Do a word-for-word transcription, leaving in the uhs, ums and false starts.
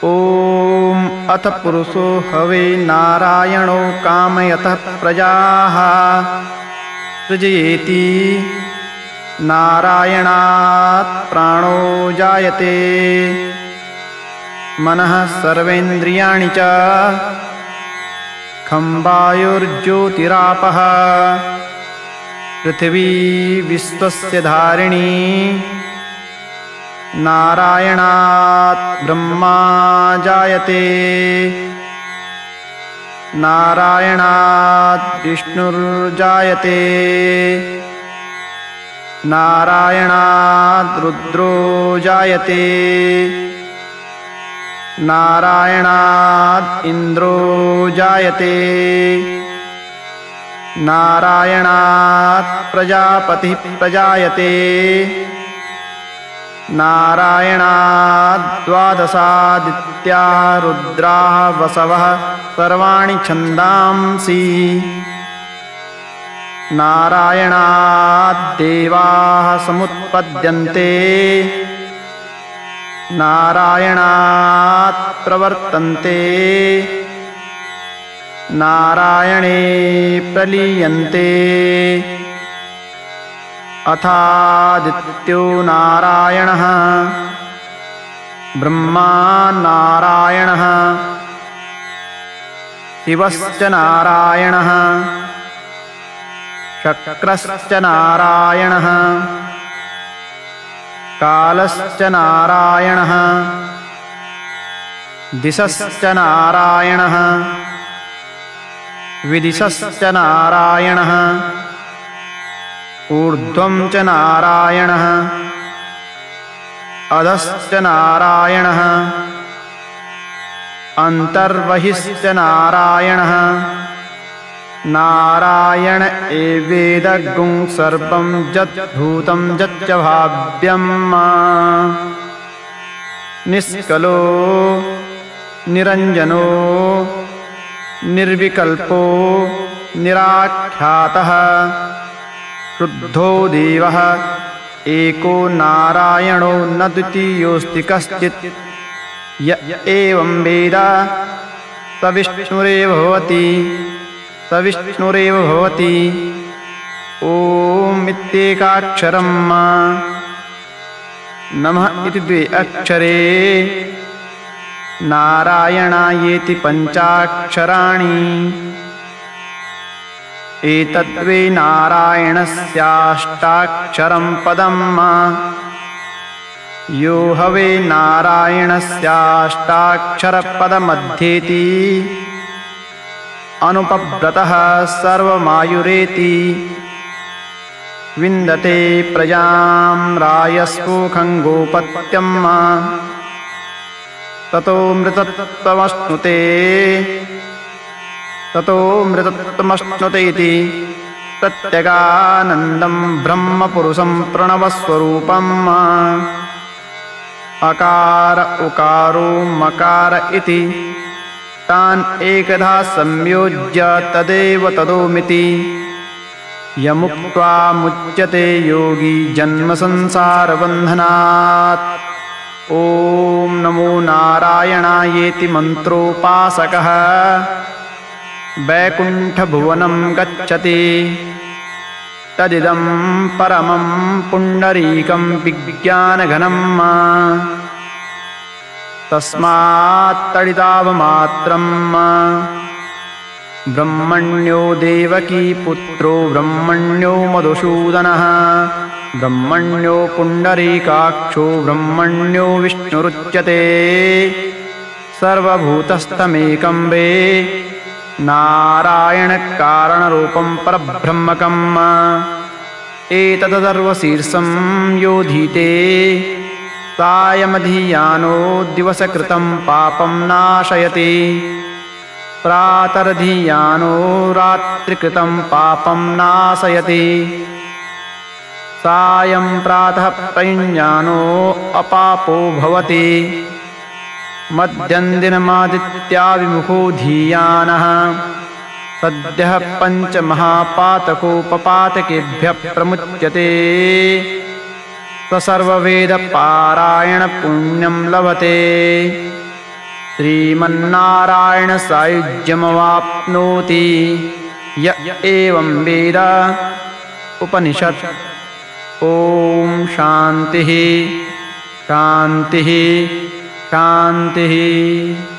ॐ अथ पुरुषो हवे नारायणो कामयतः प्रजाः सृजयेति नारायणात् प्राणो जायते मनः सर्वेन्द्रियाणि च खं वायुर्ज्योतिरापः पृथिवी विश्वस्य धारिणी नारायणात् ब्रह्मा जायते नारायणात् विष्णुर्जायते नारायणात् रुद्रो जायते नारायणात् इन्द्रो जायते नारायणात् प्रजापतिः प्रजायते नारायणात् द्वादशादित्या रुद्राः वसवः सर्वाणि छन्दांसि नारायणात् देवाः समुत्पद्यन्ते नारायणात् प्रवर्तन्ते नारायणे प्रलीयन्ते अथादित्यो नारायणः ब्रह्मा नारायणः शिवश्च नारायणः शक्रश्च नारायणः कालश्च नारायणः दिशश्च नारायणः विदिशश्च नारायणः ऊर्ध्वं च नारायणः अधश्च नारायणः अन्तर्बहिश्च नारायणः नारायण एवेदगुं सर्वं यद्भूतं यच्च भाव्यं निष्कलो निरञ्जनो निर्विकल्पो निराख्यातः शुद्धो देवः एको नारायणो न द्वितीयोऽस्ति कश्चित् य एवं वेद स विष्णुरेव भवति स विष्णुरेव भवति ॐ इत्येकाक्षरं नमः इति द्वे अक्षरे नारायणायेति पञ्चाक्षराणि एतद्वे नारायणस्याष्टाक्षरं पदं यो हवे नारायणस्याष्टाक्षरपदमध्येति अनुपव्रतः सर्वमायुरेति विन्दते प्रजां रायस्पोखं गोपत्यं ततो मृतत्वमश्नुते ततो मृतत्वमश्नुते इति प्रत्यगानन्दं ब्रह्मपुरुषं प्रणवस्वरूपम् अकार उकारो मकार इति तान् एकधा संयोज्य तदेव तदोमिति यमुक्त्वा मुच्यते योगी जन्मसंसारबन्धनात्। ॐ नमो नारायणायेति मन्त्रोपासकः वैकुण्ठभुवनं गच्छति तदिदं परमं पुण्डरीकं विज्ञानघनं तस्मात्तडितावमात्रं ब्रह्मण्यो देवकी पुत्रो ब्रह्मण्यो मधुसूदनः ब्रह्मण्यो पुण्डरीकाक्षो ब्रह्मण्यो विष्णुरुच्यते सर्वभूतस्थमेकं वे नारायणकारणरूपं परब्रह्मकम् एतदर्वशीर्षं योधीते सायमधियानो दिवसकृतं पापं नाशयति प्रातर्धियानो रात्रिकृतं पापं नाशयति सायं प्रातः प्रयुञ्जानो अपापो भवति मध्यन्दिनमादित्याभिमुखो धीयानः सद्यः पञ्चमहापातकोपपातकेभ्यः प्रमुच्यते स सर्ववेदपारायणपुण्यं लभते श्रीमन्नारायणसायुज्यमवाप्नोति य एवं वेद उपनिषत्। ॐ शान्तिः शान्तिः शान्तिः।